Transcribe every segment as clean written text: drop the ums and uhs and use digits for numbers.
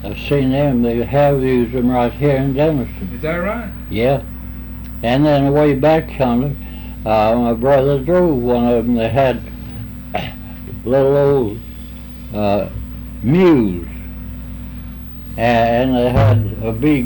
I've seen them. They have used them right here in Denison. Is that right? Yeah. And then way back yonder, my brother drove one of them. They had little old mules, and they had a big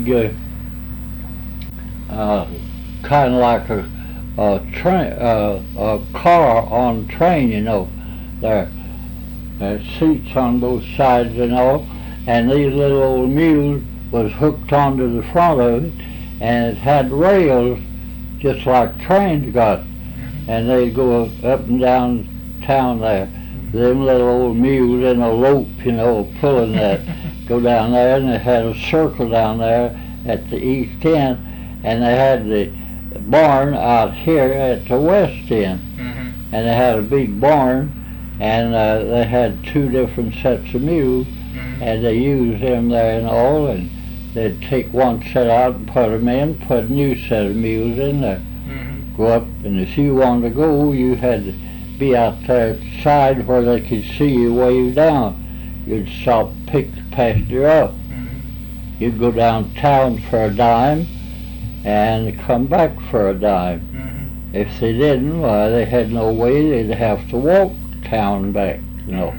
kind of like a train, a car on train, you know. There seats on both sides and all, and these little old mules was hooked onto the front of it, and it had rails just like trains got, and they'd go up and down town there. Them little old mules in a lope, you know, pulling that, go down there, and they had a circle down there at the east end, and they had the barn out here at the west end, and they had a big barn, and they had two different sets of mules, and they used them there and all, and they'd take one set out and put them in, put a new set of mules in there, go up, and if you wanted to go, you had to be out there at the side where they could see you way down. You'd stop, pick the passenger up. You'd go downtown for a dime and come back for a dime. If they didn't, why, they had no way. They'd have to walk town back, you know.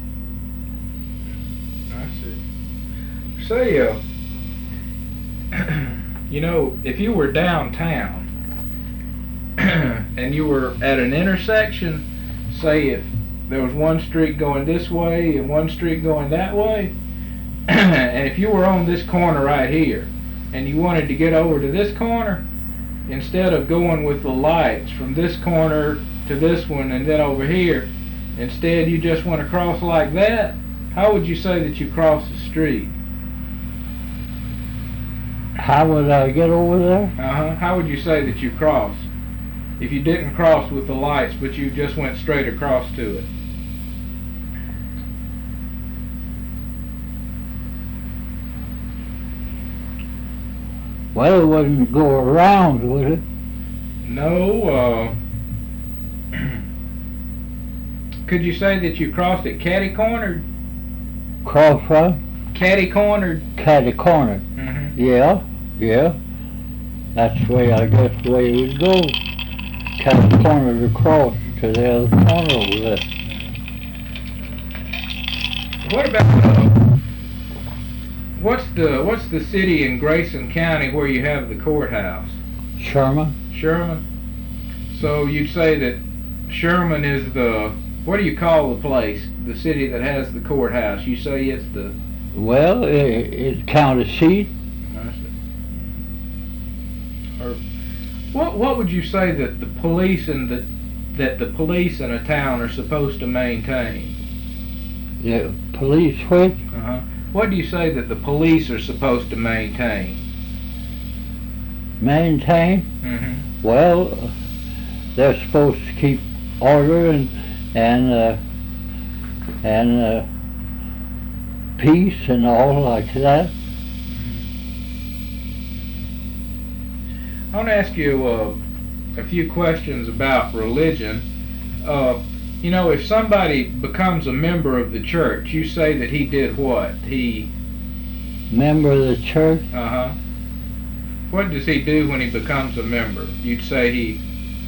I see. Say, you know, if you were downtown and you were at an intersection, say if there was one street going this way and one street going that way, and if you were on this corner right here and you wanted to get over to this corner, instead of going with the lights from this corner to this one and then over here, instead you just went across like that, how would you say that you crossed the street? How would I get over there? How would you say that you crossed? If you didn't cross with the lights, but you just went straight across to it. Well, it wouldn't go around, would it? No, could you say that you crossed it catty-cornered? Cross what? Catty-cornered? Catty-cornered. Yeah, yeah. That's the way, I guess, the way it would go. Catty-cornered across to the other corner over there. What about, what's the city in Grayson County where you have the courthouse? Sherman. Sherman? So you'd say that Sherman is the, what do you call the place, the city that has the courthouse? You say it's the... Well, it's county seat. Or what would you say that the police and that the police in a town are supposed to maintain? Yeah, police what? What do you say that the police are supposed to maintain? Maintain? Well, they're supposed to keep order and peace and all like that. I want to ask you a few questions about religion. You know, if somebody becomes a member of the church, you say that he did what? He... Member of the church? What does he do when he becomes a member? You'd say he...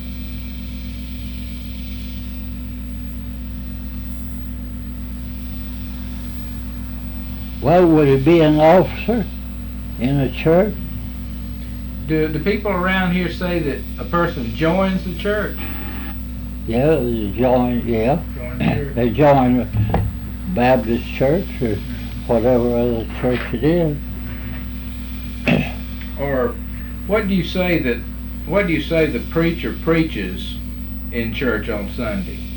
Well, would he be an officer in a church? Do people around here say that a person joins the church? Yeah, they join, yeah. They join the Baptist church or whatever other church it is. Or what do you say the preacher preaches in church on Sunday?